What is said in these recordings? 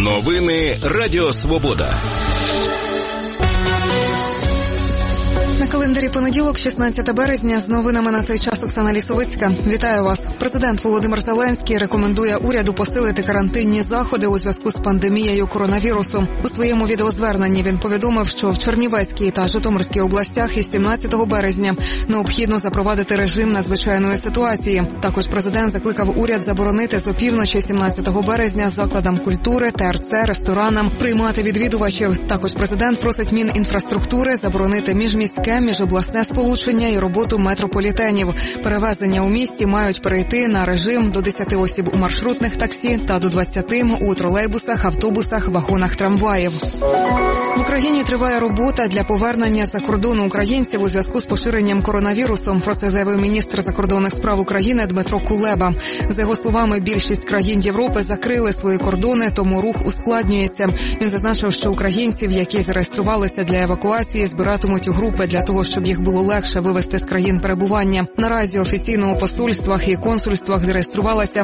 Новини Радіо Свобода. На календарі понеділок, 16 березня, з новинами на цей час Оксана Лісовицька. Вітаю вас. Президент Володимир Зеленський рекомендує уряду посилити карантинні заходи у зв'язку з пандемією коронавірусу. У своєму відеозверненні він повідомив, що в Чернівецькій та Житомирській областях із 17 березня необхідно запровадити режим надзвичайної ситуації. Також президент закликав уряд заборонити з опівночі 17 березня закладам культури, ТРЦ, ресторанам приймати відвідувачів. Також президент просить Мінінфраструктури заборонити міжміське, міжобласне сполучення і роботу метрополітенів. Перевезення у місті мають перейти на режим до 10 осіб у маршрутних таксі та до 20 у тролейбусах, автобусах, вагонах трамваїв. В Україні триває робота для повернення за кордону українців у зв'язку з поширенням коронавірусу. Про це заявив міністр закордонних справ України Дмитро Кулеба. За його словами, більшість країн Європи закрили свої кордони, тому рух ускладнюється. Він зазначив, що українців, які зареєструвалися для евакуації, збиратимуть у групи для того, щоб їх було легше вивезти з країн перебування. Наразі офіційно у посольствах і консульствах зареєструвалася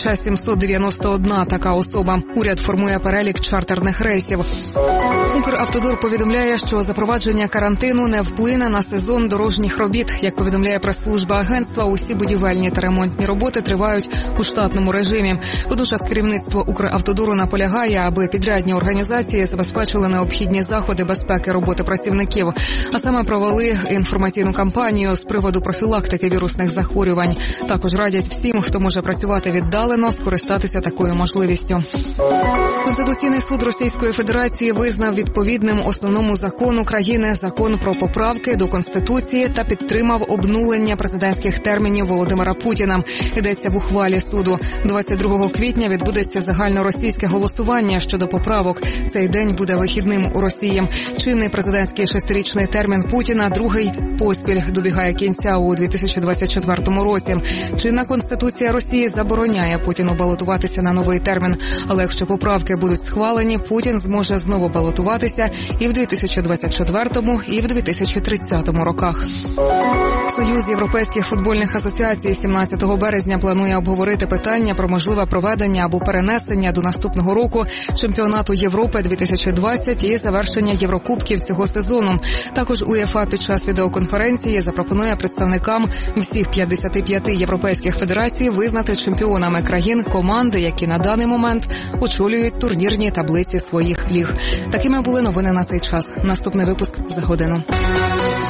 1791 така особа. Уряд формує перелік чартерних рейсів. Укравтодор повідомляє, що запровадження карантину не вплине на сезон дорожніх робіт. Як повідомляє прес-служба агентства, усі будівельні та ремонтні роботи тривають у штатному режимі. Водночас керівництво Укравтодору наполягає, аби підрядні організації забезпечили необхідні заходи безпеки роботи працівників, а саме провели інформаційну кампанію з приводу профілактики вірусних захворювань. Також радять всім, хто може працювати віддалено, скористатися такою можливістю. Конституційний суд Російської Федерації визнав відповідним основному закону країни закон про поправки до Конституції та підтримав обнулення президентських термінів Володимира Путіна. Йдеться в ухвалі суду. 22 квітня відбудеться загальноросійське голосування щодо поправок. Цей день буде вихідним у Росії. Чинний президентський 6-річний термін Путіна другий поспіль добігає кінця у 2024 році. Чинна Конституція Росії забороняє Путіну балотуватися на новий термін. Але якщо поправки будуть схвалені, Путін зможе знову балотуватися і в 2024, і в 2030 роках. Союз європейських футбольних асоціацій 17 березня планує обговорити питання про можливе проведення або перенесення до наступного року чемпіонату Європи 2020 і завершення Єврокубків цього сезону. Також УЄФА під час відеоконференції запропонує представникам всіх 55 європейських федерацій визнати чемпіонами країн команди, які на даний момент очолюють турнірні таблиці своїх ліг. Такими були новини на цей час. Наступний випуск за годину.